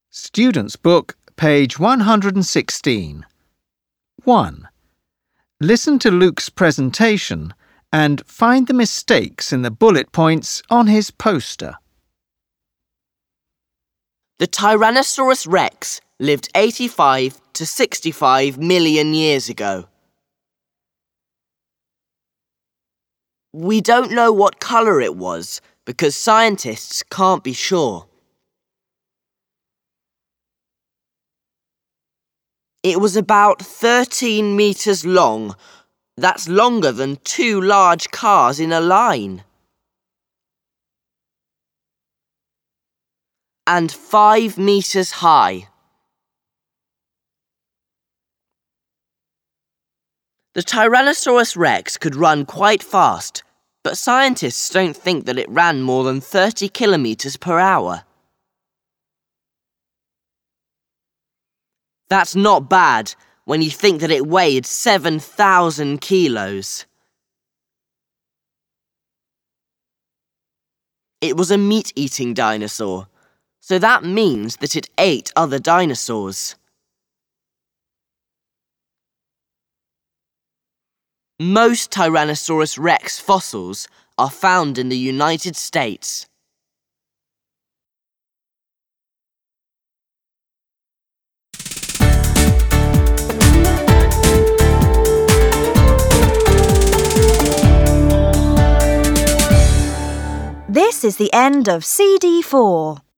Student's Book, page 116. 1. Listen to Luke's presentation and find the mistakes in the bullet points on his poster. The Tyrannosaurus rex lived 85 to 65 million years ago. We don't know what colour it was because scientists can't be sure. It was about 13 metres long. That's longer than 2 large cars in a line. And 5 metres high. The Tyrannosaurus rex could run quite fast, but scientists don't think that it ran more than 30 kilometres per hour. That's not bad when you think that it weighed 7,000 kilos. It was a meat-eating dinosaur, so that means that it ate other dinosaurs. Most Tyrannosaurus rex fossils are found in the United States. This is the end of CD4.